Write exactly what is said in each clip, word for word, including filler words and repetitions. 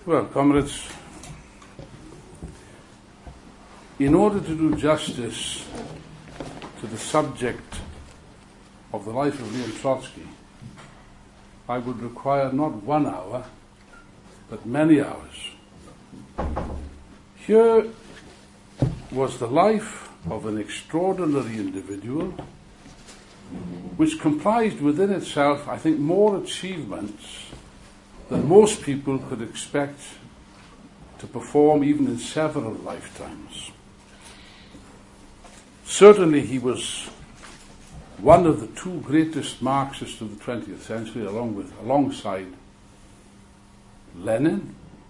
Well, comrades, in order to do justice to the subject of the life of Leon Trotsky, I would require not one hour, but many hours. Here was the life of an extraordinary individual which comprised within itself, I think, more achievements than most people could expect to perform even in several lifetimes. Certainly he was one of the two greatest Marxists of the twentieth century, along with, alongside Lenin,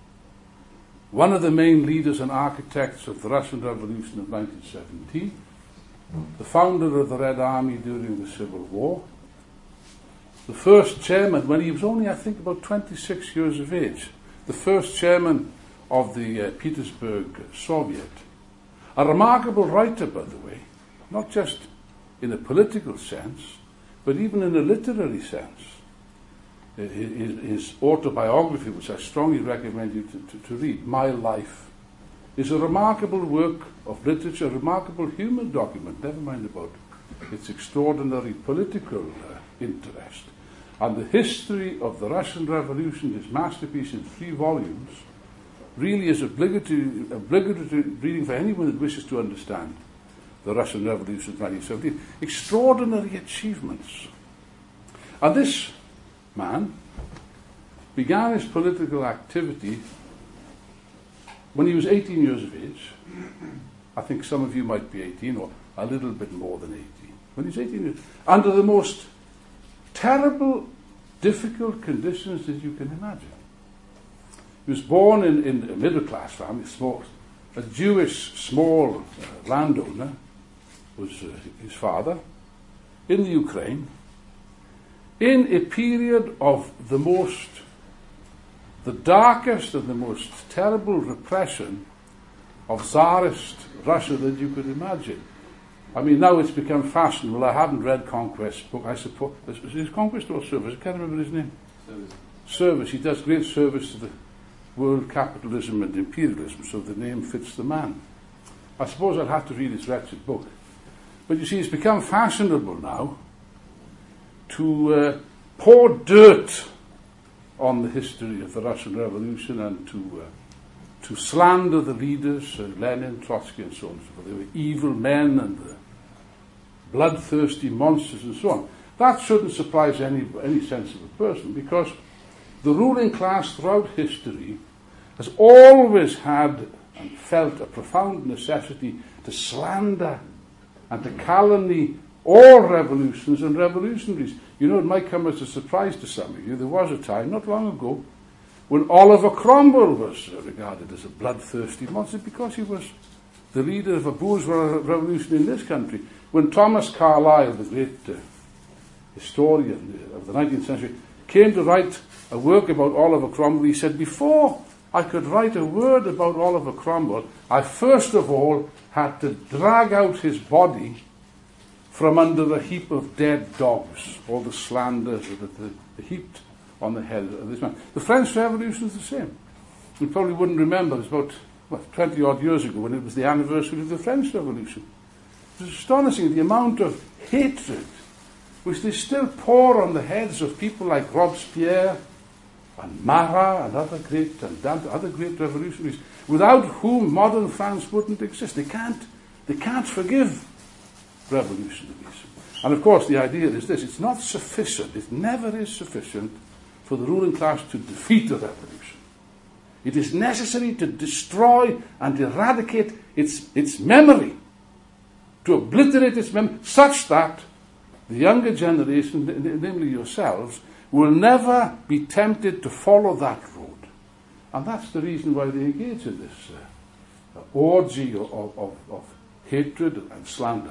one of the main leaders and architects of the Russian Revolution of nineteen seventeen, the founder of the Red Army during the Civil War, the first chairman, when he was only, I think, about twenty-six years of age, the first chairman of the uh, Petersburg Soviet, a remarkable writer, by the way, not just in a political sense, but even in a literary sense. His, his autobiography, which I strongly recommend you to, to, to read, My Life, is a remarkable work of literature, a remarkable human document, never mind about its extraordinary political uh, interest. And the history of the Russian Revolution, his masterpiece in three volumes, really is obligatory, obligatory reading for anyone that wishes to understand the Russian Revolution of nineteen seventeen. Extraordinary achievements. And this man began his political activity when he was eighteen years of age. I think some of you might be eighteen, or a little bit more than eighteen. When he was eighteen years, under the most terrible, difficult conditions that you can imagine. He was born in, in a middle-class family, small, a Jewish small uh, landowner was uh, his father, in the Ukraine, in a period of the most, the darkest and the most terrible repression of Tsarist Russia that you could imagine. I mean, now it's become fashionable. I haven't read Conquest's book. I suppose, is his Conquest or Service? I can't remember his name. Service. Service. He does great service to the world capitalism and imperialism, so the name fits the man. I suppose I'll have to read his wretched book. But you see, it's become fashionable now to uh, pour dirt on the history of the Russian Revolution and to uh, to slander the leaders, uh, Lenin, Trotsky, and so on and so forth. They were evil men and uh, bloodthirsty monsters and so on. That shouldn't surprise any any sensible person, because the ruling class throughout history has always had and felt a profound necessity to slander and to calumny all revolutions and revolutionaries. You know, it might come as a surprise to some of you. There was a time, not long ago, when Oliver Cromwell was regarded as a bloodthirsty monster because he was the leader of a bourgeois revolution in this country. When Thomas Carlyle, the great uh, historian of the nineteenth century, came to write a work about Oliver Cromwell, he said, before I could write a word about Oliver Cromwell, I first of all had to drag out his body from under a heap of dead dogs, all the slanders that are heaped on the head of this man. The French Revolution is the same. You probably wouldn't remember, it was about what, twenty odd years ago when it was the anniversary of the French Revolution. It was astonishing the amount of hatred which they still pour on the heads of people like Robespierre and Marat and other great and Dante, other great revolutionaries, without whom modern France wouldn't exist. They can't, they can't forgive revolutionaries. And of course the idea is this: it's not sufficient, it never is sufficient for the ruling class to defeat a revolution. It is necessary to destroy and eradicate its, its memory, to obliterate its memory, such that the younger generation, namely yourselves, will never be tempted to follow that road. And that's the reason why they engage in this uh, orgy of, of, of hatred and slander.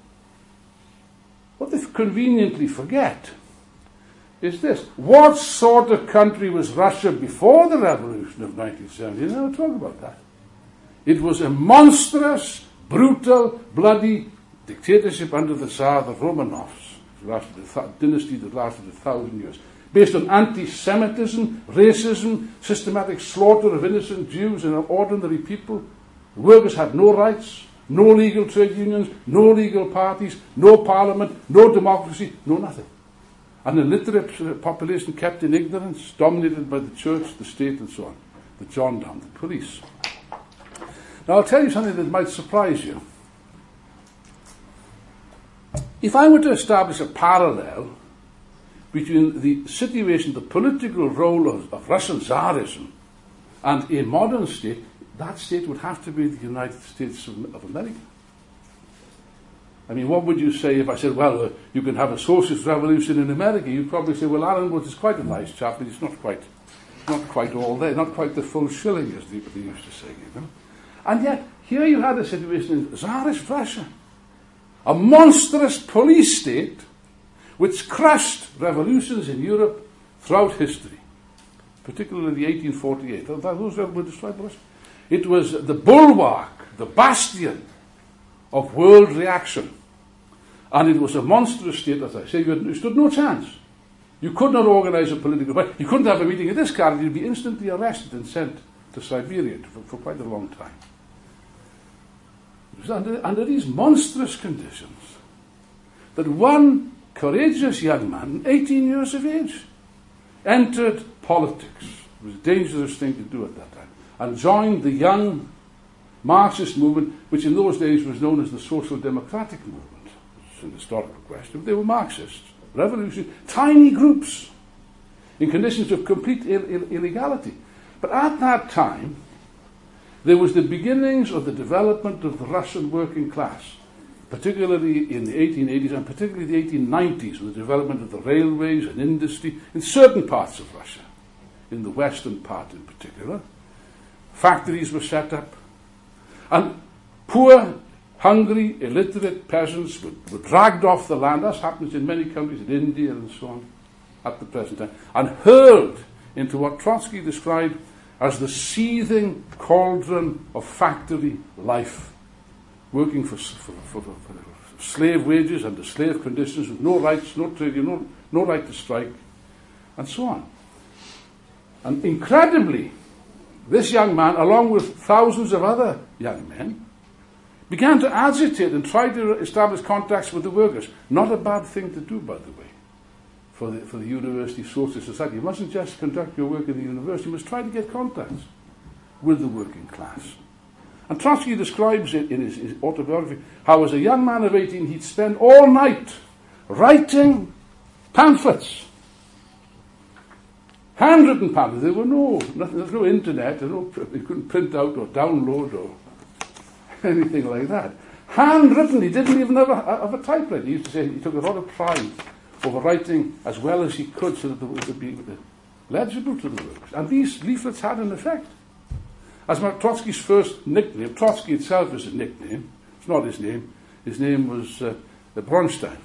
What they conveniently forget is this: what sort of country was Russia before the revolution of nineteen seventy? They never talk about that. It was a monstrous, brutal, bloody dictatorship under the Tsar, the Romanovs. It lasted a th- dynasty that lasted a thousand years. based on anti-Semitism, racism, systematic slaughter of innocent Jews and ordinary people. The workers had no rights, no legal trade unions, no legal parties, no parliament, no democracy, no nothing. An illiterate population kept in ignorance, dominated by the church, the state, and so on. The gendarme, the police. Now I'll tell you something that might surprise you. If I were to establish a parallel between the situation, the political role of, of Russian Tsarism and a modern state, that state would have to be the United States of, of America. I mean, what would you say if I said, well, uh, you can have a socialist revolution in America? You'd probably say, well, Alan Woods is quite a nice chap, but he's not quite, not quite all there, not quite the full shilling, as they, they used to say, you know. And yet, here you had a situation in Tsarist Russia, a monstrous police state which crushed revolutions in Europe throughout history, particularly the eighteen forty-eight. Those were destroyed Russia. It was the bulwark, the bastion of world reaction. And it was a monstrous state, as I say. You, had, you stood no chance. You could not organize a political party. You couldn't have a meeting of this kind. You'd be instantly arrested and sent to Siberia for, for quite a long time. It was under, under these monstrous conditions that one courageous young man, eighteen years of age, entered politics. It was a dangerous thing to do at that time. And joined the young Marxist movement, which in those days was known as the Social Democratic Movement. It's an historical question. They were Marxists, revolutionary, tiny groups in conditions of complete Ill- Ill- illegality. But at that time, there was the beginnings of the development of the Russian working class, particularly in the eighteen eighties and particularly the eighteen nineties, with the development of the railways and industry in certain parts of Russia, in the western part in particular. Factories were set up, and poor, hungry, illiterate peasants were, were dragged off the land, as happens in many countries, in India and so on, at the present time, and hurled into what Trotsky described as the seething cauldron of factory life, working for, for, for, for, for slave wages under slave conditions, with no rights, no trade, no, no right to strike, and so on. And incredibly, this young man, along with thousands of other young men, began to agitate and try to establish contacts with the workers. Not a bad thing to do, by the way, for the, for the University Socialist Society. You mustn't just conduct your work in the university, you must try to get contacts with the working class. And Trotsky describes it in his, his autobiography, how as a young man of eighteen he'd spend all night writing pamphlets. Handwritten pamphlets. There were no, nothing, there was no internet, there was no, you couldn't print out or download or anything like that. Handwritten, he didn't even have a, have a typewriter. He used to say he took a lot of pride over writing as well as he could so that it would be legible to the workers. And these leaflets had an effect. As Trotsky's first nickname, Trotsky itself is a nickname, it's not his name, his name was uh, Bronstein,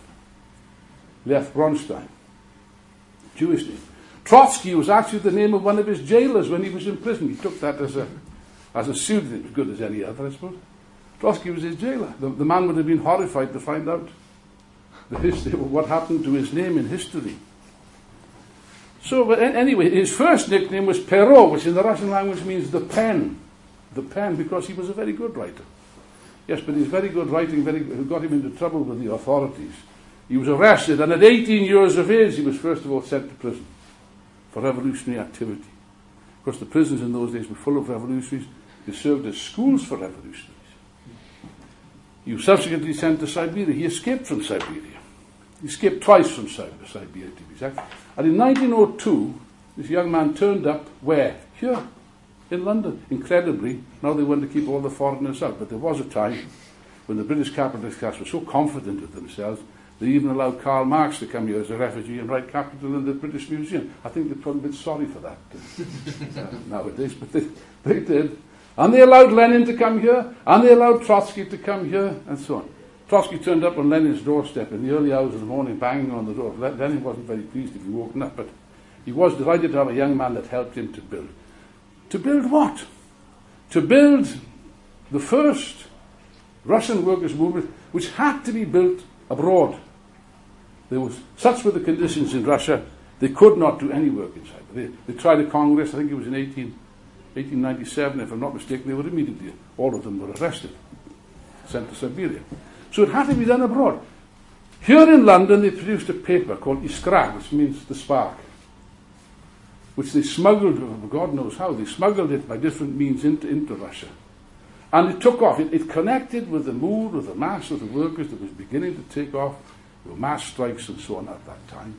Lev Bronstein, Jewish name. Trotsky was actually the name of one of his jailers when he was in prison. He took that as a as a pseudonym, as good as any other, I suppose. Trotsky was his jailer. The, the man would have been horrified to find out the history of what happened to his name in history. So, but anyway, his first nickname was Perot, which in the Russian language means the pen. The pen, because he was a very good writer. Yes, but his very good writing very, got him into trouble with the authorities. He was arrested, and at eighteen years of age, he was first of all sent to prison for revolutionary activity. Of course, the prisons in those days were full of revolutionaries. They served as schools for revolutionaries. He was subsequently sent to Siberia. He escaped from Siberia. He escaped twice from Siberia, to be exact. And in nineteen oh two, this young man turned up where? Here, in London. Incredibly, now they want to keep all the foreigners out. But there was a time when the British capitalist class was so confident of themselves, they even allowed Karl Marx to come here as a refugee and write Capital in the British Museum. I think they're probably a bit sorry for that uh, nowadays, but they, they did. And they allowed Lenin to come here, and they allowed Trotsky to come here, and so on. Trotsky turned up on Lenin's doorstep in the early hours of the morning, banging on the door. Lenin wasn't very pleased to be woken up, but he was delighted to have a young man that helped him to build. To build what? To build the first Russian workers' movement, which had to be built abroad. There was, such were the conditions in Russia They could not do any work inside. They, they tried a Congress, I think it was in eighteen ninety-seven, if I'm not mistaken. They were immediately, all of them were arrested, sent to Siberia. So it had to be done abroad. Here in London, they produced a paper called Iskra, which means the spark, which they smuggled, God knows how, they smuggled it by different means into, into Russia. And it took off. It, it connected with the mood of the mass of the workers that was beginning to take off. There were mass strikes and so on at that time.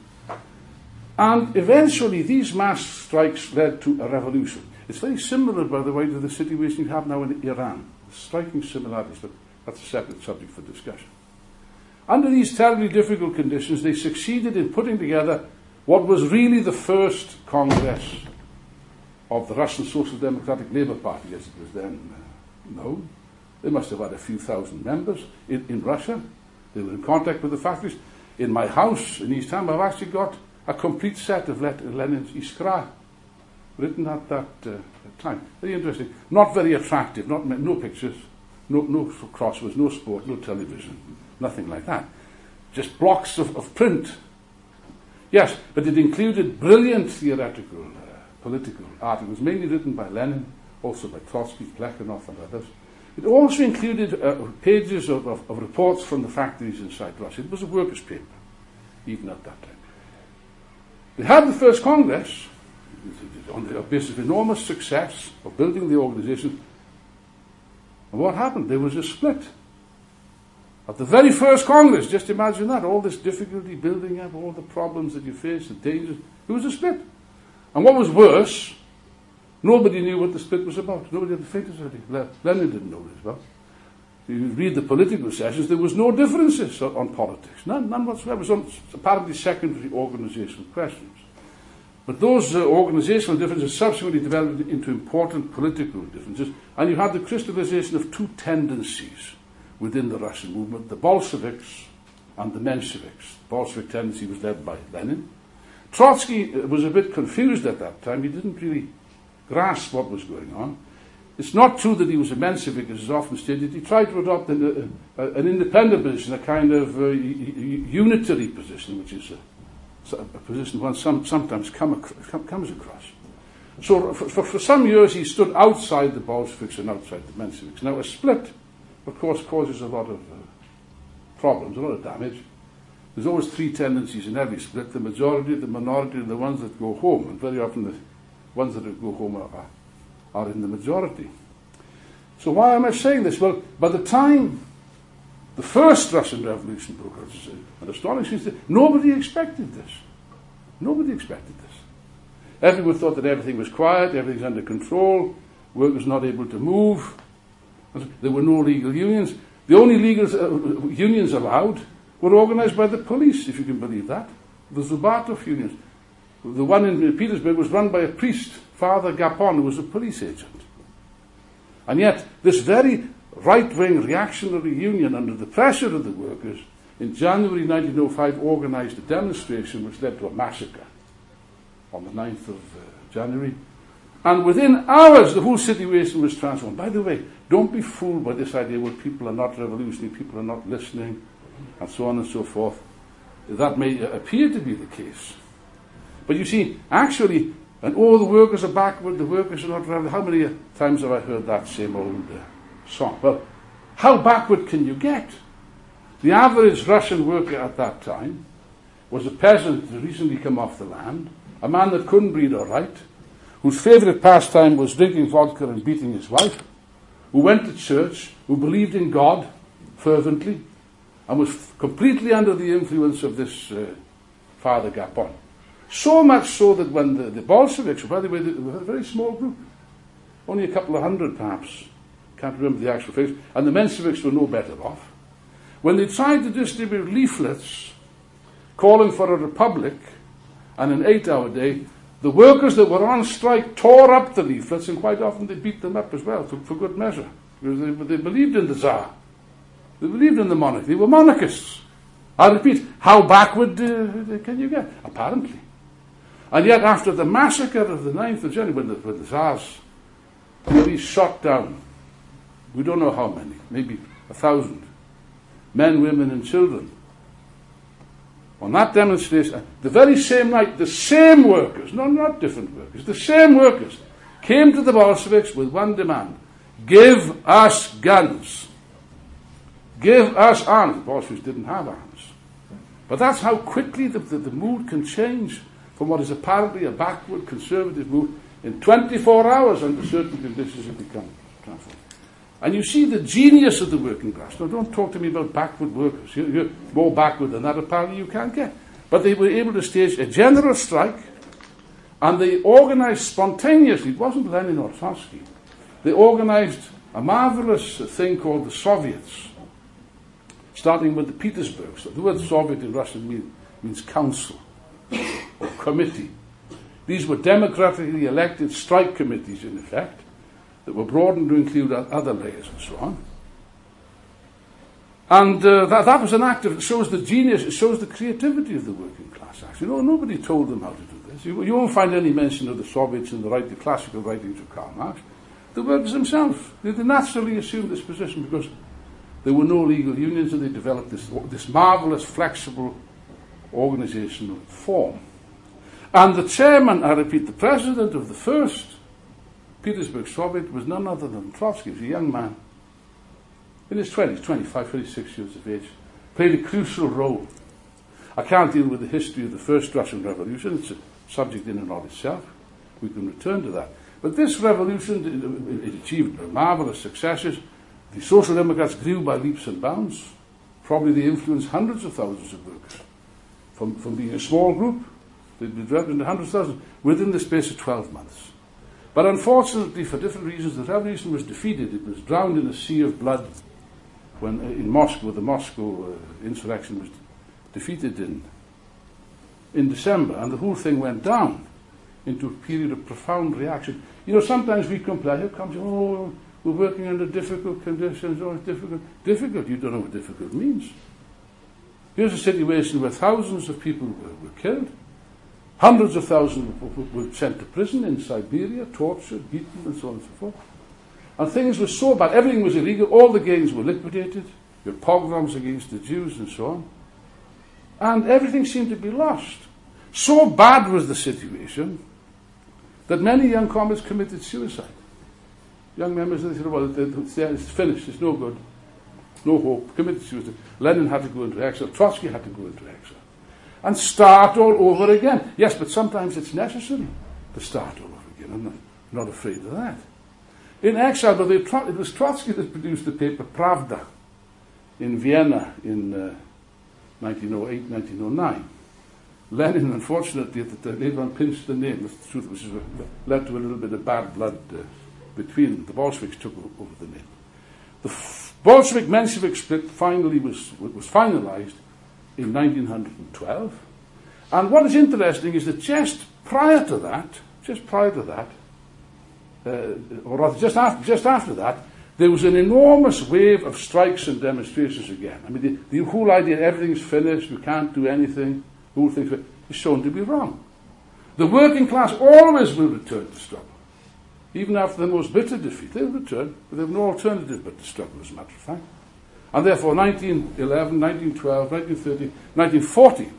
And eventually these mass strikes led to a revolution. It's very similar, by the way, to the situation you have now in Iran. Striking similarities, but that's a separate subject for discussion. Under these terribly difficult conditions, they succeeded in putting together what was really the first Congress of the Russian Social Democratic Labour Party, as it was then known. They must have had a few thousand members in, in Russia. They were in contact with the factories. In my house in East Ham, I've actually got a complete set of Lenin's Iskra, written at that uh, time. Very interesting. Not very attractive, not no pictures, no, no crosswords, no sport, no television, nothing like that. Just blocks of, of print. Yes, but it included brilliant theoretical, uh, political articles, mainly written by Lenin, also by Trotsky, Plekhanov and others. It also included uh, pages of, of, of reports from the factories inside Russia. It was a workers' paper, even at that time. They had the first Congress, on the basis of enormous success of building the organization. And what happened? There was a split. At the very first Congress, just imagine that, all this difficulty building up, all the problems that you face, the dangers, there was a split. And what was worse, nobody knew what the split was about. Nobody had the faintest idea. Lenin didn't know this about. You read the political sessions, there was no differences on, on politics. None, none whatsoever. It was on apparently secondary organizational questions. But those uh, organizational differences subsequently developed into important political differences, and you had the crystallization of two tendencies within the Russian movement, the Bolsheviks and the Mensheviks. The Bolshevik tendency was led by Lenin. Trotsky was a bit confused at that time. He didn't really grasp what was going on. It's not true that he was a Menshevik, as is often stated. He tried to adopt an, uh, an independent position, a kind of uh, unitary position, which is a, a position one some, sometimes come ac- comes across. So for, for, for some years he stood outside the Bolsheviks and outside the Mensheviks. Now a split, of course, causes a lot of uh, problems, a lot of damage. There's always three tendencies in every split: the majority, the minority, and the ones that go home. And very often the ones that go home are, are in the majority. So why am I saying this? Well, by the time the first Russian Revolution broke out, it's an astonishing thing. Nobody expected this. Nobody expected this. Everyone thought that everything was quiet, everything's under control, workers not able to move. There were no legal unions. The only legal uh, unions allowed were organized by the police, if you can believe that. The Zubatov unions. The one in Petersburg was run by a priest, Father Gapon, who was a police agent. And yet, this very right-wing reactionary union, under the pressure of the workers, in January nineteen oh five organized a demonstration which led to a massacre on the ninth of uh, January. And within hours, the whole situation was transformed. By the way, don't be fooled by this idea where people are not revolutionary, people are not listening, and so on and so forth. That may uh, appear to be the case. But you see, actually, and all the workers are backward, the workers are not revolutionary. How many times have I heard that same old uh, song? Well, how backward can you get? The average Russian worker at that time was a peasant who recently come off the land, a man that couldn't read or write, whose favourite pastime was drinking vodka and beating his wife, who went to church, who believed in God fervently, and was f- completely under the influence of this uh, Father Gapon. So much so that when the, the Bolsheviks, by the way, they were a very small group, only a couple of hundred perhaps, can't remember the actual figures, and the Mensheviks were no better off. When they tried to distribute leaflets calling for a republic and an eight-hour day, the workers that were on strike tore up the leaflets, and quite often they beat them up as well, for, for good measure. Because they, they believed in the Tsar. They believed in the monarchy. They were monarchists. I repeat, how backward uh, can you get? Apparently. And yet after the massacre of the ninth of January, when the, when the Tsars really shot down, we don't know how many, maybe a thousand, men, women and children, On that demonstration, the very same night, the same workers, no, not different workers, the same workers came to the Bolsheviks with one demand: give us guns. Give us arms. The Bolsheviks didn't have arms. But that's how quickly the, the, the mood can change from what is apparently a backward conservative mood. In twenty-four hours, under certain conditions, it becomes transformed. And you see the genius of the working class. Now, don't talk to me about backward workers. You're, you're more backward than that, apparently, you can't get. But they were able to stage a general strike, and they organized spontaneously. It wasn't Lenin or Trotsky. They organized a marvelous thing called the Soviets, starting with the Petersburg. So the word Soviet in Russian mean, means council or committee. These were democratically elected strike committees, in effect, that were broadened to include other layers and so on. And uh, that, that was an act of, it shows the genius, it shows the creativity of the working class, actually. You know, nobody told them how to do this. You, you won't find any mention of the Soviets in the, right, the classical writings of Karl Marx. The workers themselves, they naturally assumed this position because there were no legal unions, and they developed this, this marvelous, flexible organizational form. And the chairman, I repeat, the president of the first Petersburg Soviet was none other than Trotsky. He was a young man in his twenties, twenty-five, twenty-six years of age, played a crucial role. I can't deal with the history of the first Russian Revolution. It's a subject in and of itself. We can return to that. But this revolution, it, it achieved marvelous successes. The Social Democrats grew by leaps and bounds. Probably they influenced hundreds of thousands of workers. From, from being a small group, they'd be developed into hundreds of thousands within the space of twelve months. But unfortunately, for different reasons, the revolution was defeated. It was drowned in a sea of blood when, uh, in Moscow, the Moscow uh, insurrection was defeated in, in December, and the whole thing went down into a period of profound reaction. You know, sometimes we complain, here comes, oh, we're working under difficult conditions, oh, it's difficult. Difficult, you don't know what difficult means. Here's a situation where thousands of people were, were killed, hundreds of thousands were sent to prison in Siberia, tortured, beaten, and so on and so forth. And things were so bad, everything was illegal, all the gains were liquidated, there were pogroms against the Jews and so on. And everything seemed to be lost. So bad was the situation that many young comrades committed suicide. Young members, they said, well, it's finished, it's no good, no hope, committed suicide. Lenin had to go into exile, Trotsky had to go into exile. And start all over again. Yes, but sometimes it's necessary to start all over again. I'm not, not afraid of that. In exile, but they, it was Trotsky that produced the paper Pravda in Vienna in uh, nineteen oh eight, nineteen oh nine. Lenin, unfortunately, at the time, later on pinched the name, that's the truth, which is, led to a little bit of bad blood uh, between them. The Bolsheviks took over the name. The f- Bolshevik-Menshevik split finally was, was finalized in nineteen twelve. And what is interesting is that just prior to that, just prior to that, uh, or rather just after, just after that, there was an enormous wave of strikes and demonstrations again. I mean, the, the whole idea, everything's finished, we can't do anything, the whole thing is shown to be wrong. The working class always will return to struggle. Even after the most bitter defeat, they'll return, but they have no alternative but to struggle, as a matter of fact. And therefore, nineteen eleven, nineteen twelve, nineteen thirteen, nineteen forty,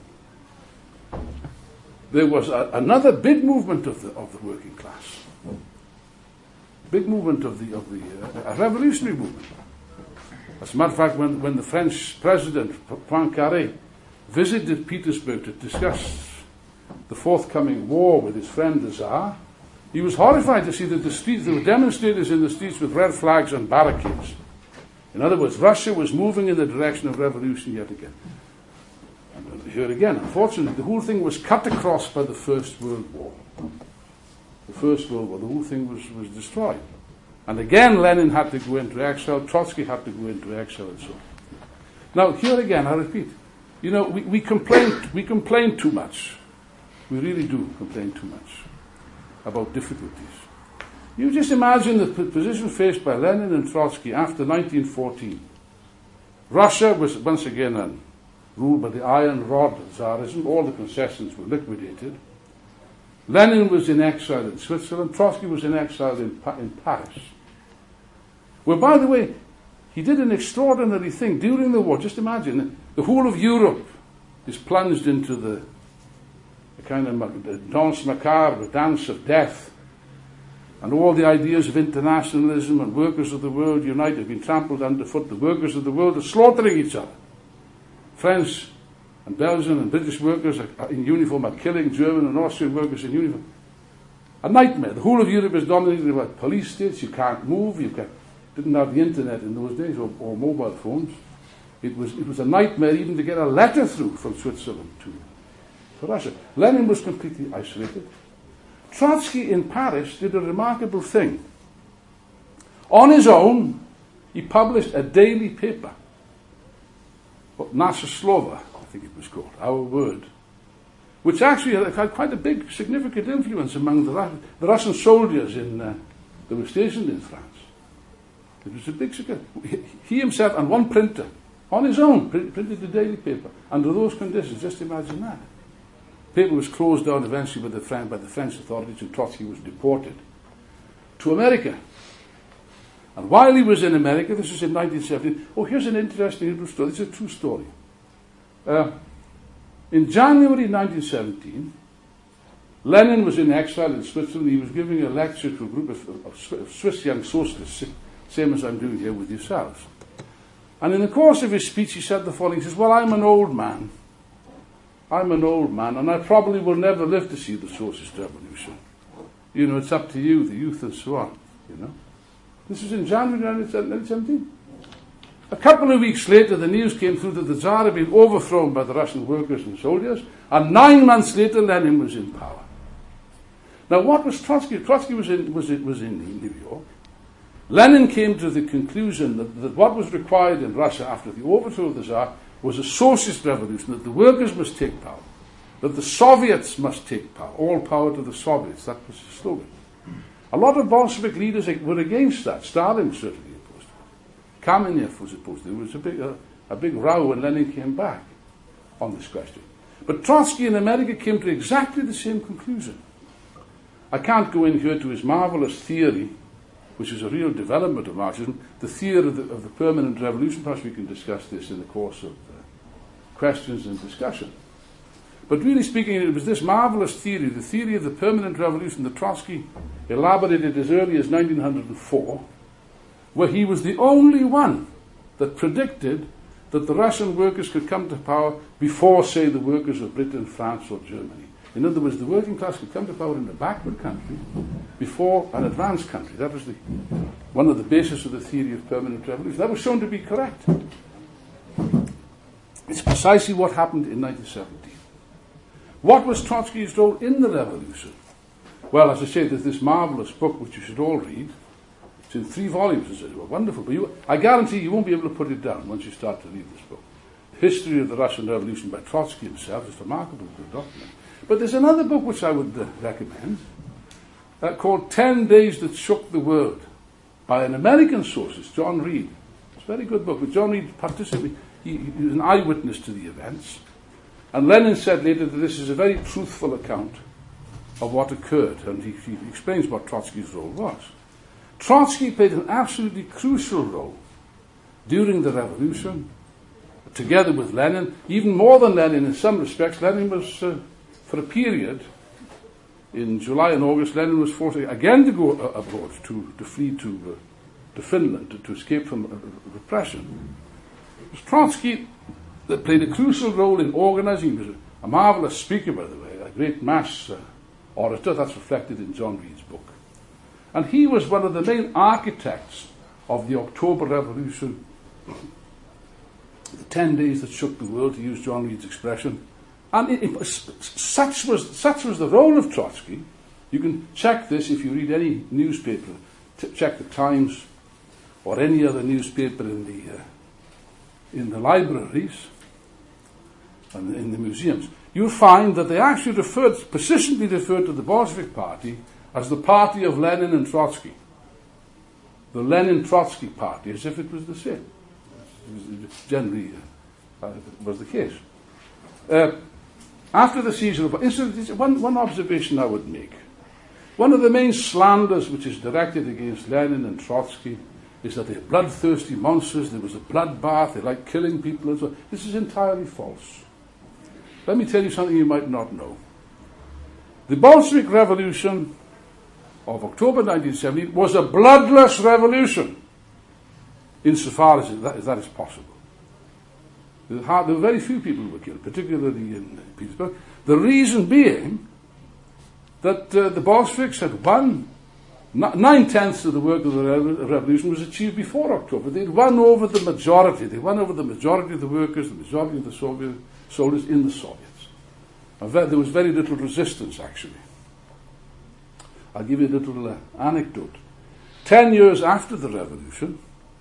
there was a, another big movement of the, of the working class. Big movement of the, of the uh, a revolutionary movement. As a matter of fact, when, when the French president, Poincaré, visited Petersburg to discuss the forthcoming war with his friend the Tsar, he was horrified to see that the streets, there were demonstrators in the streets with red flags and barricades. In other words, Russia was moving in the direction of revolution yet again. And here again, unfortunately, the whole thing was cut across by the First World War. The First World War, the whole thing was, was destroyed. And again, Lenin had to go into exile, Trotsky had to go into exile, and so on. Now, here again, I repeat, you know, we, we complain, we complain too much. We really do complain too much about difficulties. You just imagine the p- position faced by Lenin and Trotsky after nineteen fourteen. Russia was once again uh, ruled by the iron rod of Tsarism. All the concessions were liquidated. Lenin was in exile in Switzerland. Trotsky was in exile in, pa- in Paris. Well, by the way, he did an extraordinary thing during the war. Just imagine, the whole of Europe is plunged into the, the kind of the danse macabre, the dance of death, and all the ideas of internationalism and workers of the world unite have been trampled underfoot. The workers of the world are slaughtering each other. French and Belgian and British workers are in uniform are killing German and Austrian workers in uniform. A nightmare. The whole of Europe is dominated by police states. You can't move. You can't, didn't have the internet in those days, or, or mobile phones. It was, it was a nightmare even to get a letter through from Switzerland to, to Russia. Lenin was completely isolated. Trotsky in Paris did a remarkable thing. On his own, he published a daily paper, Naša Slova, I think it was called, Our Word, which actually had quite a big, significant influence among the, Rus- the Russian soldiers in, uh, that were stationed in France. It was a big success. He himself and one printer, on his own, print, printed the daily paper under those conditions. Just imagine that. The paper was closed down eventually by the, French, by the French authorities, and Trotsky was deported to America. And while he was in America, this was in nineteen seventeen, oh, here's an interesting little story. This is a true story. Uh, in January nineteen seventeen, Lenin was in exile in Switzerland. He was giving a lecture to a group of, of, of Swiss young socialists, same as I'm doing here with yourselves. And in the course of his speech, he said the following. He says, well, I'm an old man. I'm an old man, and I probably will never live to see the socialist revolution. You know, it's up to you, the youth, and so on, you know. This was in January nineteen seventeen. A couple of weeks later, the news came through that the Tsar had been overthrown by the Russian workers and soldiers, and nine months later, Lenin was in power. Now, what was Trotsky? Trotsky was in, was in, was in New York. Lenin came to the conclusion that, that what was required in Russia after the overthrow of the Tsar was a socialist revolution, that the workers must take power, that the Soviets must take power, all power to the Soviets. That was the slogan. A lot of Bolshevik leaders were against that. Stalin was certainly opposed to it. Kamenev was opposed to it. There was a big, uh, a big row when Lenin came back on this question. But Trotsky in America came to exactly the same conclusion. I can't go in here to his marvelous theory, which is a real development of Marxism, the theory of the, of the permanent revolution. Perhaps we can discuss this in the course of uh, questions and discussion. But really speaking, it was this marvelous theory, the theory of the permanent revolution, that Trotsky elaborated as early as nineteen oh four, where he was the only one that predicted that the Russian workers could come to power before, say, the workers of Britain, France, or Germany. In other words, the working class could come to power in a backward country before an advanced country. That was the, one of the bases of the theory of permanent revolution. That was shown to be correct. It's precisely what happened in nineteen seventeen. What was Trotsky's role in the revolution? Well, as I say, there's this marvelous book which you should all read. It's in three volumes. It's wonderful. But you, I guarantee you won't be able to put it down once you start to read this book. History of the Russian Revolution by Trotsky himself is a remarkable good document. But there's another book which I would uh, recommend uh, called Ten Days That Shook the World by an American socialist, John Reed. It's a very good book. But John Reed participated. He, he was an eyewitness to the events. And Lenin said later that this is a very truthful account of what occurred, and he, he explains what Trotsky's role was. Trotsky played an absolutely crucial role during the revolution, together with Lenin. Even more than Lenin in some respects, Lenin was, uh, for a period, in July and August, Lenin was forced again to go uh, abroad, to, to flee to, uh, to Finland, to, to escape from uh, repression. It was Trotsky that played a crucial role in organizing. He was a, a marvelous speaker, by the way, a great mass uh, orator. That's reflected in John Reed's book. And he was one of the main architects of the October Revolution, the ten days that shook the world, to use John Reed's expression. And it, it, such was such was the role of Trotsky. You can check this if you read any newspaper. T- check the Times or any other newspaper in the uh, in the libraries and in the museums. You'll find that they actually referred, persistently referred to the Bolshevik Party as the party of Lenin and Trotsky. The Lenin-Trotsky party, as if it was the same. It generally uh, was the case. Uh, after the seizure of... One, one observation I would make. One of the main slanders which is directed against Lenin and Trotsky is that they're bloodthirsty monsters, there was a bloodbath, they like killing people and so on. This is entirely false. let me tell you something you might not know. The Bolshevik Revolution of October nineteen seventy was a bloodless revolution, insofar as that, as that is possible. There were very few people who were killed, particularly in Petersburg. The reason being that uh, the Bolsheviks had won, nine-tenths of the work of the re- revolution was achieved before October. They'd won over the majority. They won over the majority of the workers, the majority of the Soviet soldiers in the Soviets. And there was very little resistance, actually. I'll give you a little uh, anecdote. Ten years after the revolution,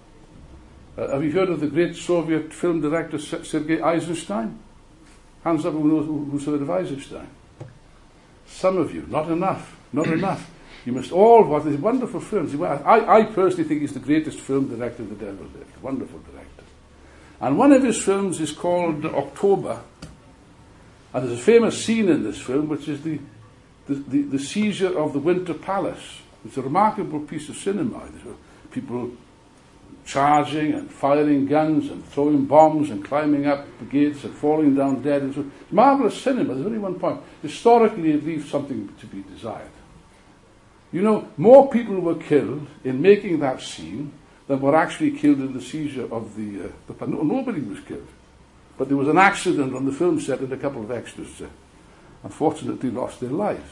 Uh, have you heard of the great Soviet film director Sergei Eisenstein? Hands up who knows who, who's heard of Eisenstein. Some of you, not enough, not enough. You must all watch these wonderful films. I, I personally think he's the greatest film director that ever lived. Wonderful director. And one of his films is called October. And there's a famous scene in this film, which is the, the, the, the seizure of the Winter Palace. It's a remarkable piece of cinema. People charging and firing guns and throwing bombs and climbing up the gates and falling down dead. It's marvellous cinema. There's only one point. Historically, it leaves something to be desired. You know, more people were killed in making that scene than were actually killed in the seizure of the... Uh, the no, nobody was killed. But there was an accident on the film set and a couple of extras uh, unfortunately lost their lives.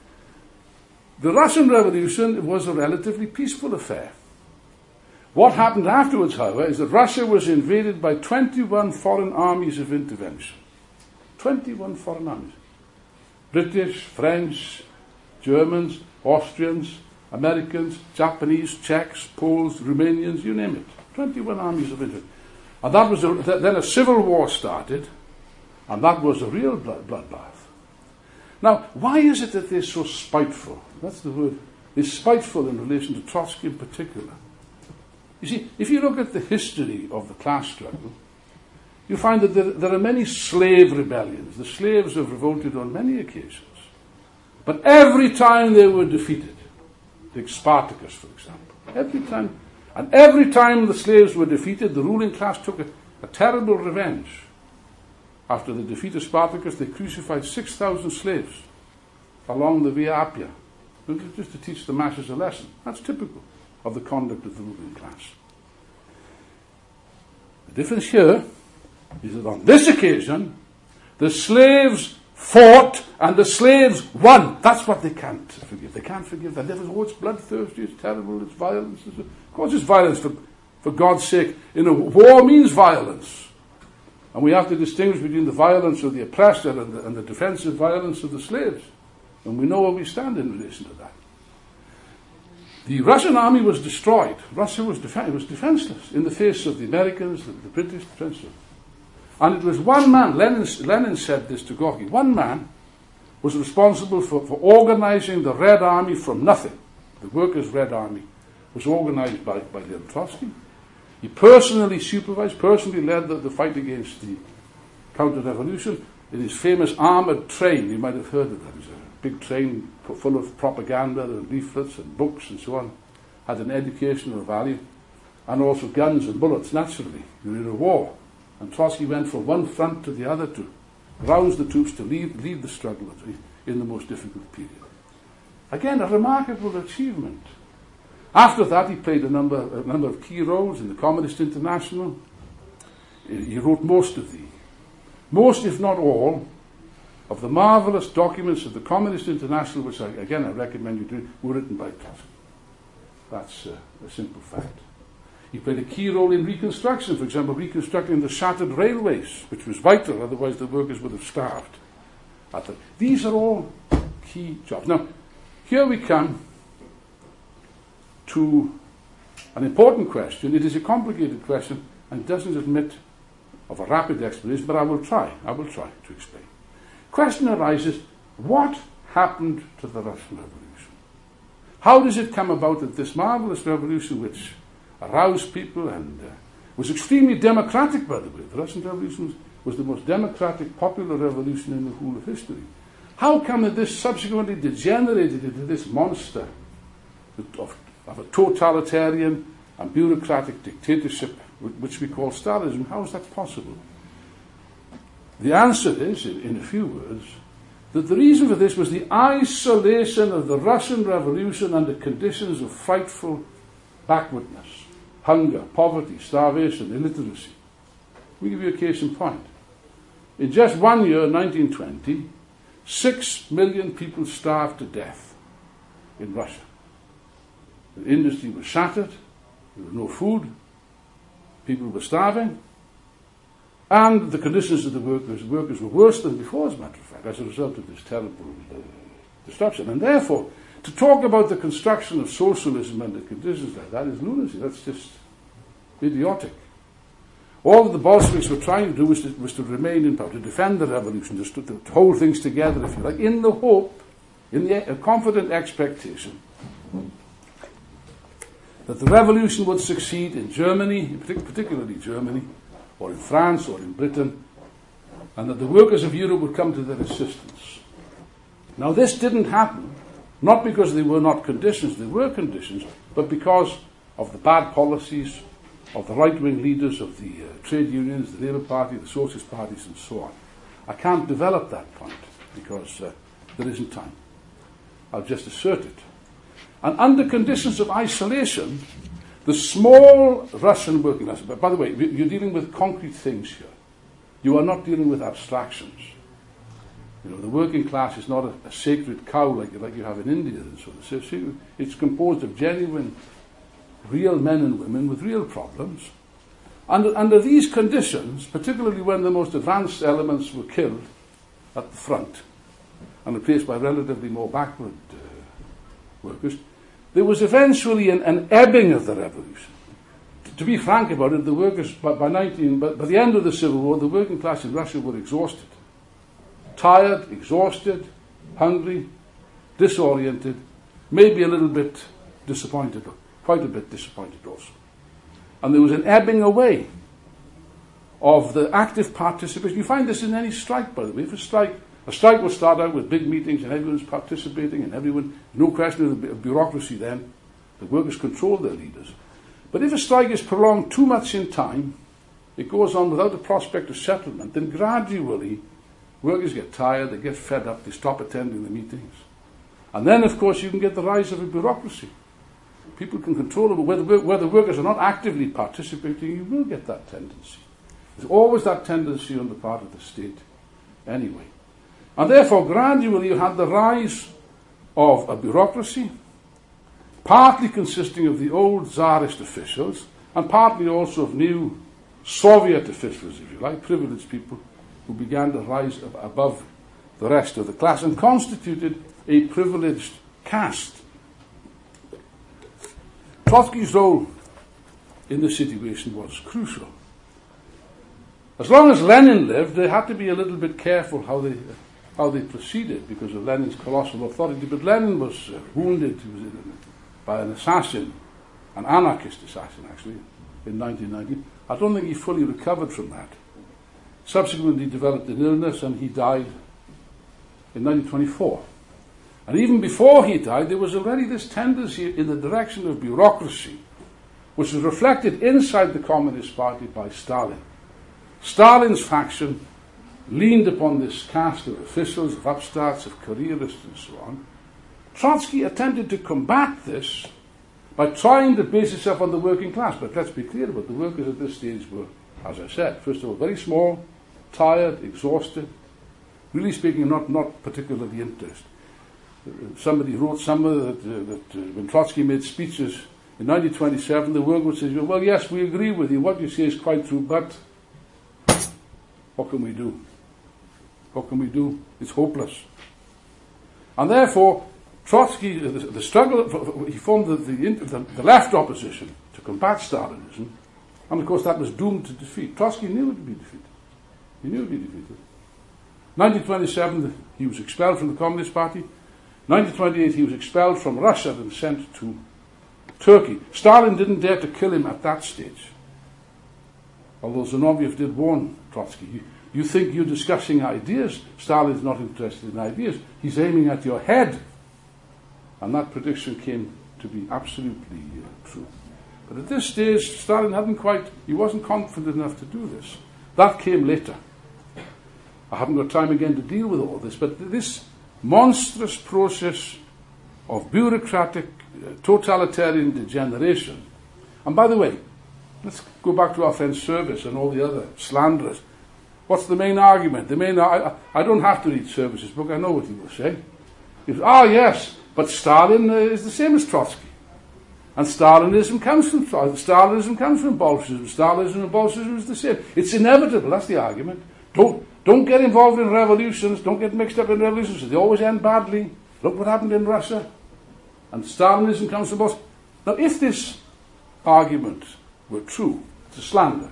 The Russian Revolution was a relatively peaceful affair. What happened afterwards, however, is that Russia was invaded by twenty-one foreign armies of intervention. twenty-one foreign armies. British, French, Germans, Austrians, Americans, Japanese, Czechs, Poles, Romanians, you name it. twenty-one armies of intervention. And that was a, then a civil war started, and that was a real blood, bloodbath. Now, why is it that they're so spiteful? That's the word. They're spiteful in relation to Trotsky in particular. You see, if you look at the history of the class struggle, you find that there, there are many slave rebellions. The slaves have revolted on many occasions. But every time they were defeated, like Spartacus, for example, every time, and every time the slaves were defeated, the ruling class took a, a terrible revenge. After the defeat of Spartacus, they crucified six thousand slaves along the Via Appia, just to teach the masses a lesson. That's typical of the conduct of the ruling class. The difference here is that on this occasion, the slaves fought and the slaves won. That's what they can't forgive. They can't forgive that. Oh, it's bloodthirsty, it's terrible, it's violence. It's, of course it's violence, for, for God's sake. You know, war means violence. And we have to distinguish between the violence of the oppressor and the, and the defensive violence of the slaves. And we know where we stand in relation to that. The Russian army was destroyed. Russia was, def- was defenseless in the face of the Americans, the, the British, the French. And it was one man, Lenin, Lenin said this to Gorky, one man was responsible for, for organizing the Red Army from nothing. The Workers' Red Army was organized by, by Leon Trotsky. He personally supervised, personally led the, the fight against the counter-revolution in his famous armored train. You might have heard of that. It was a big train full of propaganda and leaflets and books and so on. Had an educational value. And also guns and bullets, naturally. You're in a war. And Trotsky went from one front to the other to rouse the troops to lead, lead the struggle in the most difficult period. Again, a remarkable achievement. After that, he played a number, a number of key roles in the Communist International. He wrote most of the, most if not all, of the marvelous documents of the Communist International, which I, again I recommend you do, were written by Trotsky. That's uh, a simple fact. He played a key role in reconstruction, for example, reconstructing the shattered railways, which was vital, otherwise the workers would have starved. These are all key jobs. Now, here we come to an important question. It is a complicated question and doesn't admit of a rapid explanation, but I will try. I will try to explain. Question arises, what happened to the Russian Revolution? How does it come about that this marvelous revolution, which aroused people and uh, was extremely democratic, by the way, the Russian Revolution was, was the most democratic, popular revolution in the whole of history. How come that this subsequently degenerated into this monster of, of a totalitarian and bureaucratic dictatorship, which we call Stalinism? How is that possible? The answer is, in, in a few words, that the reason for this was the isolation of the Russian Revolution under conditions of frightful backwardness, hunger, poverty, starvation, illiteracy. Let me give you a case in point. In just one year, nineteen twenty, six million people starved to death in Russia. The industry was shattered, there was no food, people were starving, and the conditions of the workers, workers were worse than before, as a matter of fact, as a result of this terrible uh, destruction. And therefore, to talk about the construction of socialism under conditions like that is lunacy. That's just idiotic. All that the Bolsheviks were trying to do was to, was to remain in power, to defend the revolution, just to, to hold things together, if you like, in the hope, in the uh, confident expectation that the revolution would succeed in Germany, particularly Germany, or in France, or in Britain, and that the workers of Europe would come to their assistance. Now this didn't happen, not because they were not conditions, they were conditions, but because of the bad policies of the right-wing leaders of the uh, trade unions, the Labour Party, the Socialist parties, and so on. I can't develop that point, because uh, there isn't time. I'll just assert it. And under conditions of isolation, the small Russian working class, but by the way, you're dealing with concrete things here. You are not dealing with abstractions. You know, the working class is not a, a sacred cow like, like you have in India and so on. It's composed of genuine, real men and women with real problems. Under, under these conditions, particularly when the most advanced elements were killed at the front and replaced by relatively more backward uh, workers, there was eventually an, an ebbing of the revolution. To be frank about it, the workers, by, by, nineteen, by, by the end of the Civil War, the working class in Russia were exhausted. Tired, exhausted, hungry, disoriented, maybe a little bit disappointed, quite a bit disappointed also. And there was an ebbing away of the active participation. You find this in any strike, by the way. If a strike, a strike will start out with big meetings and everyone's participating and everyone, no question of the bureaucracy then, the workers control their leaders. But if a strike is prolonged too much in time, it goes on without the prospect of settlement, then gradually workers get tired, they get fed up, they stop attending the meetings. And then, of course, you can get the rise of a bureaucracy. People can control it, but where the, where the workers are not actively participating, you will get that tendency. There's always that tendency on the part of the state anyway. And therefore, gradually you had the rise of a bureaucracy, partly consisting of the old Tsarist officials, and partly also of new Soviet officials, if you like, privileged people who began to rise above the rest of the class and constituted a privileged caste. Trotsky's role in this situation was crucial. As long as Lenin lived, they had to be a little bit careful how they how they proceeded because of Lenin's colossal authority. But Lenin was uh, wounded he was in, by an assassin, an anarchist assassin actually, in nineteen nineteen. I don't think he fully recovered from that. Subsequently developed an illness and he died in nineteen twenty-four. And even before he died, there was already this tendency in the direction of bureaucracy, which was reflected inside the Communist Party by Stalin. Stalin's faction leaned upon this caste of officials, of upstarts, of careerists, and so on. Trotsky attempted to combat this by trying to base itself on the working class. But let's be clear about it, the workers at this stage were, as I said, first of all, very small, tired, exhausted, really speaking, not, not particularly interested. Somebody wrote somewhere that, uh, that uh, when Trotsky made speeches in nineteen twenty-seven, the worker would say, well, yes, we agree with you, what you say is quite true, but what can we do? What can we do? It's hopeless. And therefore, Trotsky, the, the struggle, he formed the, the, the left opposition to combat Stalinism, and of course that was doomed to defeat. Trotsky knew it would be defeated. He knew it would be defeated. nineteen twenty-seven, he was expelled from the Communist Party. nineteen twenty-eight, he was expelled from Russia and sent to Turkey. Stalin didn't dare to kill him at that stage, although Zinoviev did warn Trotsky. You, you think you're discussing ideas, Stalin's not interested in ideas, he's aiming at your head. And that prediction came to be absolutely uh, true. But at this stage, Stalin hadn't quite, he wasn't confident enough to do this. That came later. I haven't got time again to deal with all this, but this monstrous process of bureaucratic, uh, totalitarian degeneration. And by the way, let's go back to our friend Service and all the other slanderers. What's the main argument? The main, I, I don't have to read Service's book, I know what he will say. He goes, ah yes, but Stalin uh, is the same as Trotsky. And Stalinism comes from Stalinism comes from Bolshevism. Stalinism and Bolshevism is the same. It's inevitable, that's the argument. Don't, don't get involved in revolutions, don't get mixed up in revolutions, they always end badly. Look what happened in Russia. And Stalinism comes from Bolshevism. Now if this argument were true, it's a slander.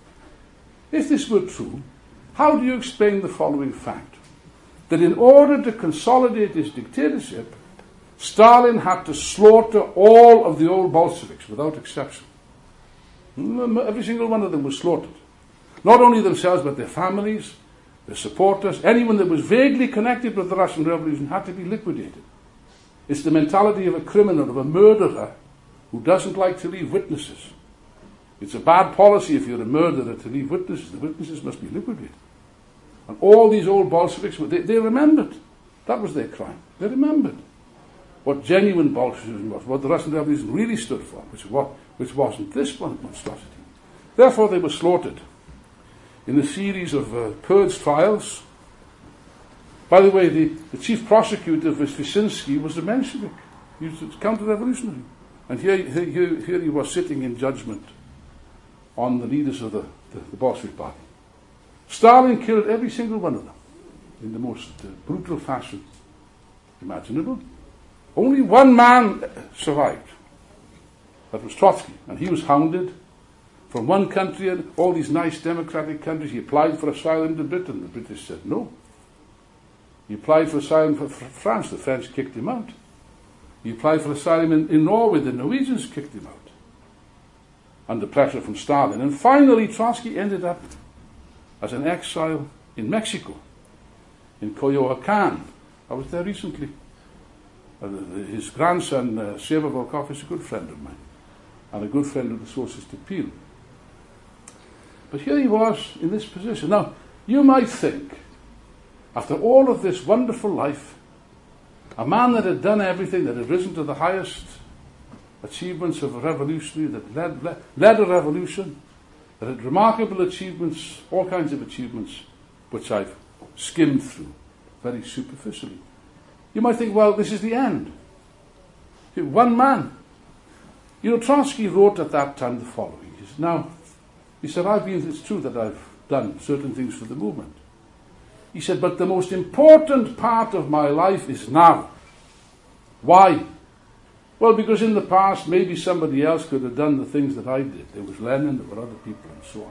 If this were true, how do you explain the following fact? That in order to consolidate his dictatorship, Stalin had to slaughter all of the old Bolsheviks without exception. Every single one of them was slaughtered. Not only themselves, but their families, their supporters, anyone that was vaguely connected with the Russian Revolution had to be liquidated. It's the mentality of a criminal, of a murderer, who doesn't like to leave witnesses. It's a bad policy if you're a murderer to leave witnesses. The witnesses must be liquidated. And all these old Bolsheviks, they, they remembered. That was their crime. They remembered what genuine Bolshevism was, what the Russian Revolution really stood for, which, what, which wasn't this one monstrosity. Therefore they were slaughtered in a series of uh, purge trials. By the way, the, the chief prosecutor of Vyshynski was a Menshevik. He was a counter-revolutionary. And here, here, here he was sitting in judgment on the leaders of the, the, the Bolshevik party. Stalin killed every single one of them in the most uh, brutal fashion imaginable. Only one man survived. That was Trotsky. And he was hounded from one country and all these nice democratic countries. He applied for asylum to Britain. The British said no. He applied for asylum for France. The French kicked him out. He applied for asylum in, in Norway. The Norwegians kicked him out under pressure from Stalin. And finally, Trotsky ended up as an exile in Mexico, in Coyoacan. I was there recently. Uh, his grandson, uh, Seva Volkov, is a good friend of mine, and a good friend of the Socialist Appeal. But here he was in this position. Now, you might think, after all of this wonderful life, a man that had done everything, that had risen to the highest achievements of a revolutionary, that led, led, led a revolution, that had remarkable achievements, all kinds of achievements, which I've skimmed through very superficially. You might think, well, this is the end. One man. You know, Trotsky wrote at that time the following. He said, now, he said, I've been, it's true that I've done certain things for the movement. He said, but the most important part of my life is now. Why? Well, because in the past, maybe somebody else could have done the things that I did. There was Lenin, there were other people, and so on.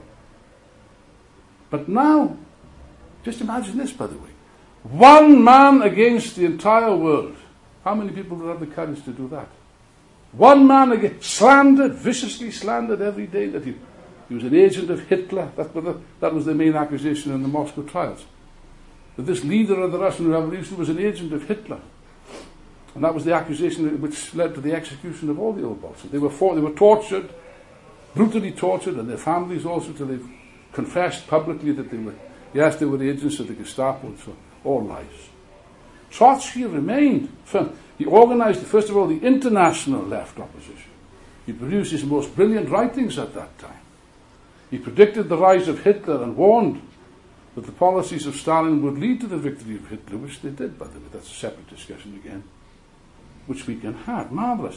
But now, just imagine this, by the way. One man against the entire world. How many people would have the courage to do that? One man against, slandered, viciously slandered every day that he, he was an agent of Hitler. That was, the, that was the main accusation in the Moscow trials. That this leader of the Russian Revolution was an agent of Hitler. And that was the accusation which led to the execution of all the old Bolsheviks. They were for, they were tortured, brutally tortured, and their families also, till they confessed publicly that they were, yes, they were agents of the Gestapo and so on. All lies. Trotsky remained firm. He organized, first of all, the international left opposition. He produced his most brilliant writings at that time. He predicted the rise of Hitler and warned that the policies of Stalin would lead to the victory of Hitler, which they did, by the way. That's a separate discussion again, which we can have. Marvelous.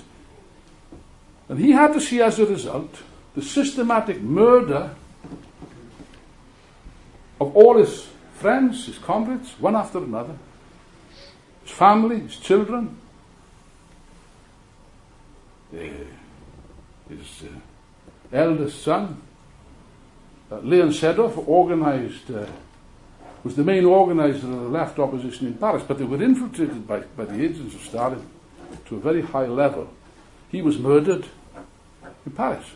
And he had to see as a result the systematic murder of all his friends, his comrades, one after another, his family, his children, uh, his uh, eldest son, uh, Leon Sedov, organized, uh, was the main organizer of the left opposition in Paris, but they were infiltrated by, by the agents of Stalin to a very high level. He was murdered in Paris.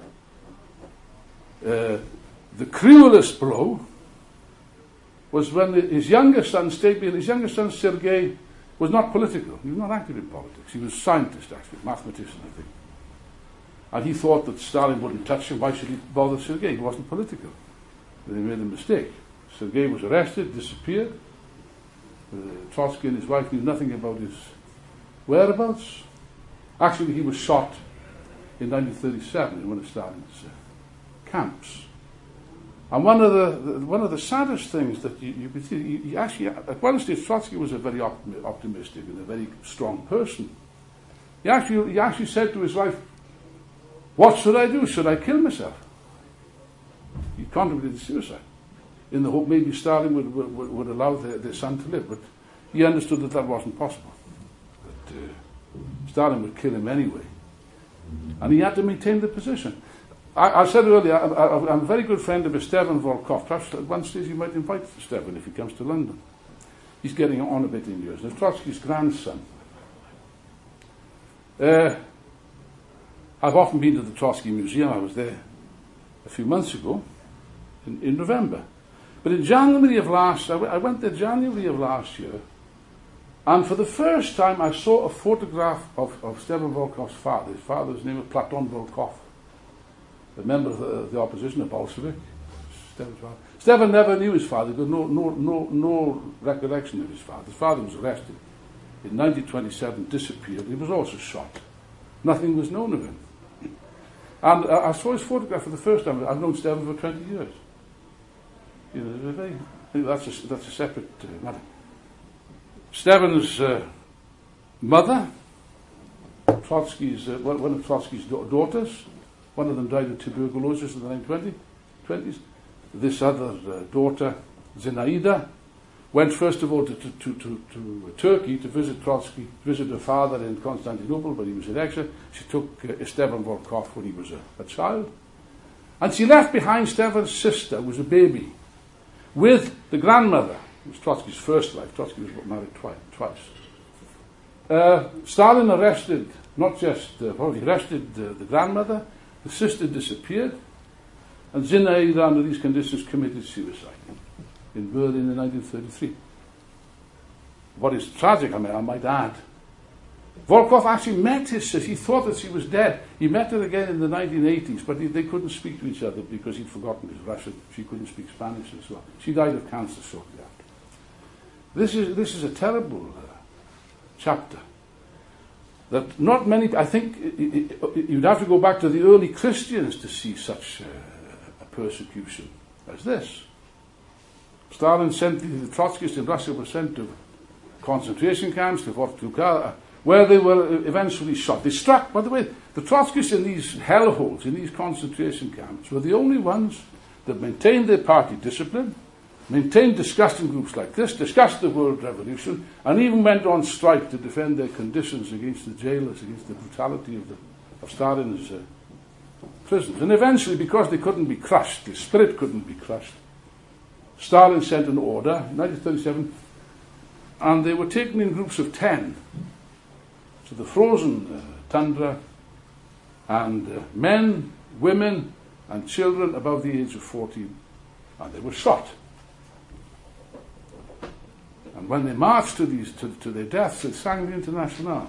Uh, the cruelest blow was when his younger son stayed behind. His younger son, Sergei, was not political. He was not active in politics. He was a scientist, actually, mathematician, I think. And he thought that Stalin wouldn't touch him. Why should he bother Sergei? He wasn't political. But he made a mistake. Sergei was arrested, disappeared. Uh, Trotsky and his wife knew nothing about his whereabouts. Actually, he was shot in nineteen thirty-seven in one of Stalin's uh, camps. And one of the, the one of the saddest things that you, you could see, you, you actually, at one stage, Trotsky was a very optim- optimistic and a very strong person. He actually, he actually said to his wife, "What should I do? Should I kill myself?" He contemplated suicide, in the hope maybe Stalin would, would, would allow their, their son to live. But he understood that that wasn't possible. That uh, Stalin would kill him anyway. And he had to maintain the position. I, I said earlier, I, I, I'm a very good friend of Stevan Volkov. Perhaps at one stage you might invite Stevan if he comes to London. He's getting on a bit in years. And Trotsky's grandson. Uh, I've often been to the Trotsky Museum. I was there a few months ago, in, in November. But in January of last, I, w- I went there January of last year, and for the first time I saw a photograph of, of Stevan Volkov's father. His father's name was Platon Volkov, a member of the, the opposition, a Bolshevik. Stevan's father. Stevan never knew his father, but no, no, no, no recollection of his father. His father was arrested in nineteen twenty-seven, disappeared. He was also shot. Nothing was known of him. And uh, I saw his photograph for the first time. I've known Stevan for twenty years. You know, very, that's a, that's a separate uh, matter. Stevan's uh, mother, Trotsky's, uh, one of Trotsky's da- daughters, one of them died of tuberculosis in the nineteen twenties. This other uh, daughter, Zinaida, went first of all to, to, to, to, to Turkey to visit Trotsky, visit her father in Constantinople, but he was in exile. She took uh, Stevan Volkov when he was a, a child. And she left behind Stevan's sister, who was a baby, with the grandmother. It was Trotsky's first wife. Trotsky was married twice. twice. Uh, Stalin arrested, not just, uh, well, he arrested uh, the grandmother, the sister disappeared, and Zinaida, under these conditions, committed suicide in Berlin in nineteen thirty-three. What is tragic, I, mean, I might add, Volkov actually met his sister. He thought that she was dead. He met her again in the nineteen eighties, but he, they couldn't speak to each other because he'd forgotten his Russian. She couldn't speak Spanish and so on. She died of cancer shortly after. This is, this is a terrible uh, chapter. That not many, I think it, it, you'd have to go back to the early Christians to see such uh, a persecution as this. Stalin sent, the, the Trotskyists in Russia were sent to concentration camps, to Vorkluka, where they were eventually shot. They struck, by the way, the Trotskyists in these hellholes, in these concentration camps, were the only ones that maintained their party discipline, maintained discussion groups like this, discussed the world revolution, and even went on strike to defend their conditions against the jailers, against the brutality of, the, of Stalin's uh, prisons. And eventually, because they couldn't be crushed, their spirit couldn't be crushed, Stalin sent an order in nineteen thirty-seven, and they were taken in groups of ten to the frozen uh, tundra, and uh, men, women, and children above the age of fourteen, and they were shot. And when they marched to these to, to their deaths, they sang the Internationale.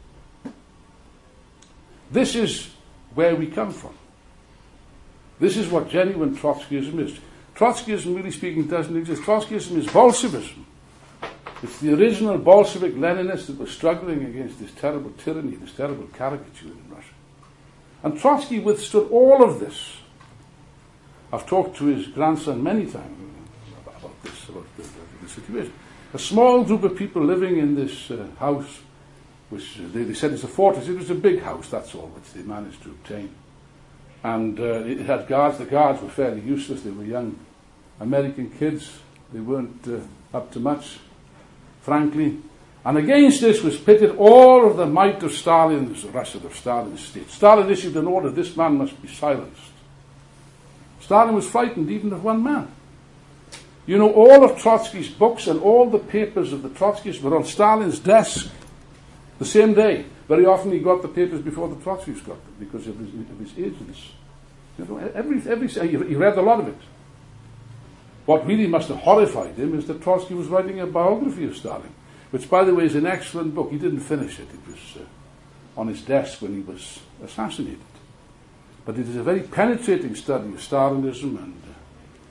This is where we come from. This is what genuine Trotskyism is. Trotskyism, really speaking, doesn't exist. Trotskyism is Bolshevism. It's the original Bolshevik Leninists that were struggling against this terrible tyranny, this terrible caricature in Russia. And Trotsky withstood all of this. I've talked to his grandson many times about this, about the, the, the situation. A small group of people living in this uh, house, which uh, they, they said is a fortress. It was a big house, that's all, which they managed to obtain. And uh, it had guards. The guards were fairly useless. They were young American kids. They weren't uh, up to much, frankly. And against this was pitted all of the might of Stalin's Russia, of Stalin's state. Stalin issued an order, this man must be silenced. Stalin was frightened even of one man. You know, all of Trotsky's books and all the papers of the Trotskyists were on Stalin's desk the same day. Very often he got the papers before the Trotskyists got them because of his, of his agents. You know, every, every, he read a lot of it. What really must have horrified him is that Trotsky was writing a biography of Stalin, which, by the way, is an excellent book. He didn't finish it. It was uh, on his desk when he was assassinated. But it is a very penetrating study of Stalinism and uh,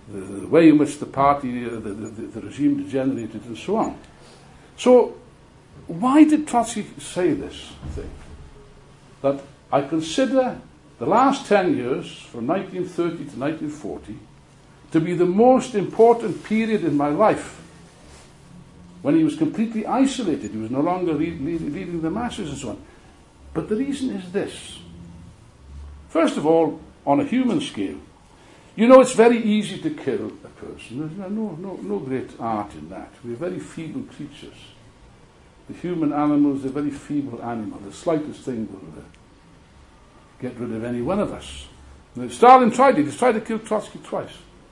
the, the way in which the party, uh, the, the, the regime degenerated and so on. So, why did Trotsky say this thing? That I consider the last ten years, from nineteen thirty to nineteen forty, to be the most important period in my life. When he was completely isolated, he was no longer lead, lead, leading the masses and so on. But the reason is this. First of all, on a human scale, you know it's very easy to kill a person. There's no, no, no great art in that. We're very feeble creatures. The human animals are very feeble animals. The slightest thing will uh, get rid of any one of us. Now, Stalin tried it. He tried to kill Trotsky twice.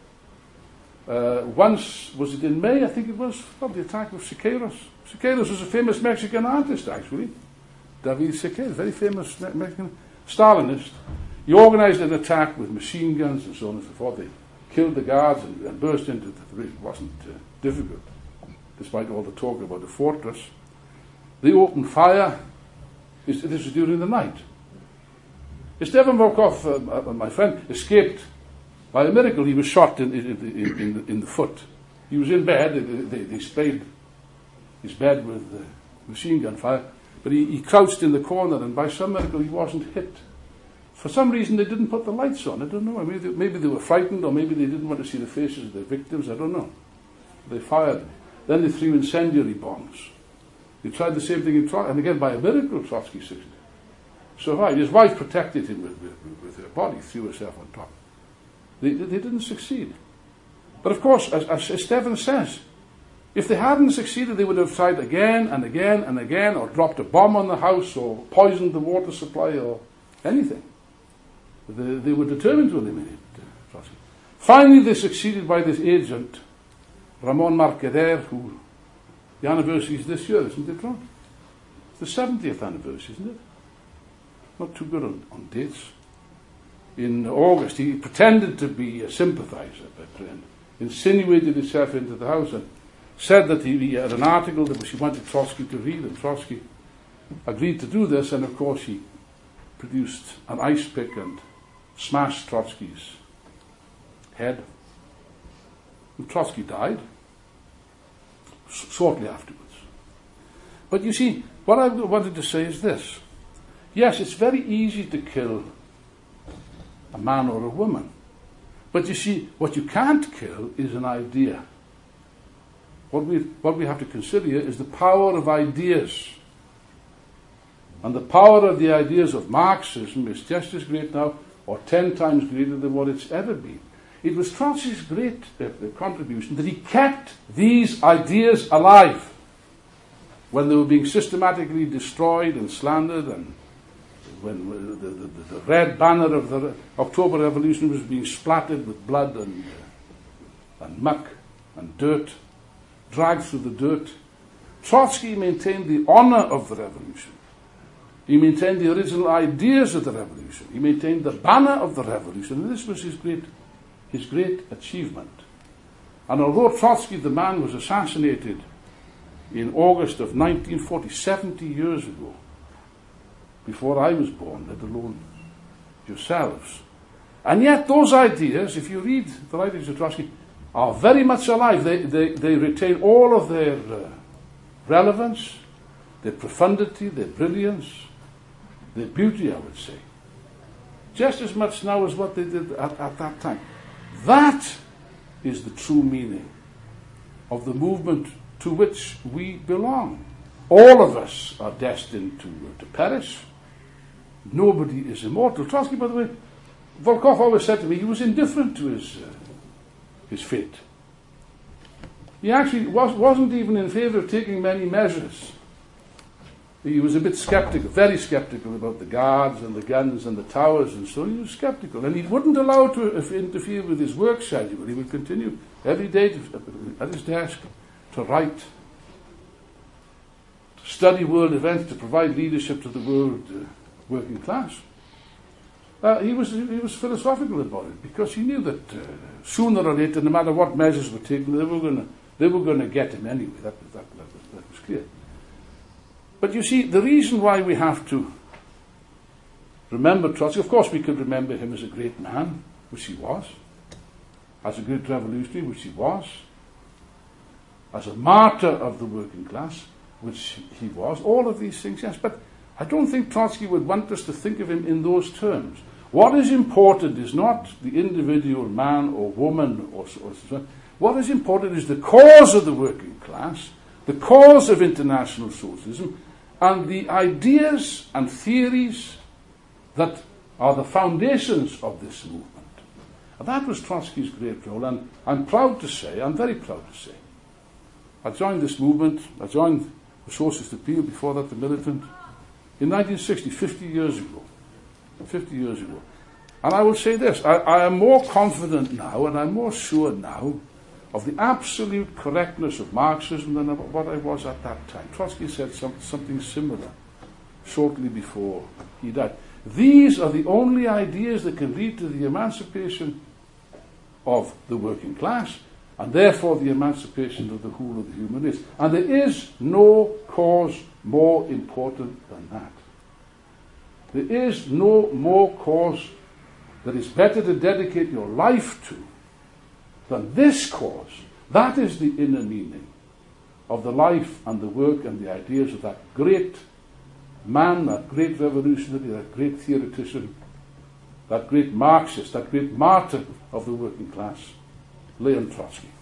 Uh, once, was it in May, I think it was, probably the attack of Siqueiros. Siqueiros was a famous Mexican artist, actually. David Siqueiros, very famous Mexican Stalinist. He organized an attack with machine guns and so on and so forth. They killed the guards and, and burst into the street. It wasn't uh, difficult, despite all the talk about the fortress. They opened fire. This was during the night. Esteban Volkov, uh, my friend, escaped. By a miracle, he was shot in, in, in, in, the, in the foot. He was in bed. They, they, they sprayed his bed with uh, machine gun fire. But he, he crouched in the corner, and by some miracle, he wasn't hit. For some reason, they didn't put the lights on. I don't know. Maybe they, maybe they were frightened, or maybe they didn't want to see the faces of their victims. I don't know. They fired. Then they threw incendiary bombs. They tried the same thing in Trotsky, and again, by a miracle, Trotsky survived. His wife protected him with, with, with her body, threw herself on top. They, they didn't succeed. But of course, as, as Esteban says, if they hadn't succeeded, they would have tried again and again and again, or dropped a bomb on the house, or poisoned the water supply, or anything. They, they were determined to eliminate uh, Trotsky. Finally, they succeeded by this agent, Ramon Mercader, who, the anniversary is this year, isn't it, Ron? It's the seventieth anniversary, isn't it? Not too good on, on dates. In August, he pretended to be a sympathizer, but insinuated himself into the house and said that he, he had an article that he wanted Trotsky to read, and Trotsky agreed to do this, and of course he produced an ice pick and smashed Trotsky's head. And Trotsky died s- shortly afterwards. But you see, what I wanted to say is this. Yes, it's very easy to kill a man or a woman. But you see, what you can't kill is an idea. What we, what we have to consider here is the power of ideas. And the power of the ideas of Marxism is just as great now, or ten times greater than what it's ever been. It was Trotsky's great uh, contribution that he kept these ideas alive when they were being systematically destroyed and slandered, and when the, the, the red banner of the October Revolution was being splattered with blood and, uh, and muck and dirt, dragged through the dirt. Trotsky maintained the honor of the revolution. He maintained the original ideas of the revolution. He maintained the banner of the revolution. And this was his great, his great achievement. And although Trotsky, the man, was assassinated in August of nineteen forty, seventy years ago, before I was born, let alone yourselves. And yet those ideas, if you read the writings of Trotsky, are very much alive. They, they, they retain all of their uh, relevance, their profundity, their brilliance, their beauty, I would say. Just as much now as what they did at, at that time. That is the true meaning of the movement to which we belong. All of us are destined to, uh, to perish. Nobody is immortal. Trotsky, by the way, Volkov always said to me, he was indifferent to his, uh, his fate. He actually was, wasn't even in favor of taking many measures. He was a bit skeptical, very skeptical about the guards and the guns and the towers, and so he was skeptical. And he wouldn't allow it to interfere with his work schedule. He would continue every day to, at his desk to write, to study world events, to provide leadership to the world uh, working class. Uh, he was he was philosophical about it, because he knew that uh, sooner or later, no matter what measures were taken, they were going to they were going to get him anyway. That was that, that, was, that was clear. But you see, the reason why we have to remember Trotsky, of course, we could remember him as a great man, which he was. as a great revolutionary, which he was, as a martyr of the working class, which he was, all of these things, yes, but I don't think Trotsky would want us to think of him in those terms. What is important is not the individual man or woman or so, or so. What is important is the cause of the working class, the cause of international socialism, and the ideas and theories that are the foundations of this movement. And that was Trotsky's great role, and I'm proud to say, I'm very proud to say, I joined this movement, I joined the Socialist Appeal, before that the Militant, in nineteen sixty, fifty years ago. fifty years ago. And I will say this, I, I am more confident now, and I'm more sure now, of the absolute correctness of Marxism than what I was at that time. Trotsky said some, something similar shortly before he died. These are the only ideas that can lead to the emancipation of the working class, and therefore the emancipation of the whole of the human race. And there is no cause more important than that. There is no more cause that is better to dedicate your life to than this cause. That is the inner meaning of the life and the work and the ideas of that great man, that great revolutionary, that great theoretician, that great Marxist, that great martyr of the working class, Leon Trotsky.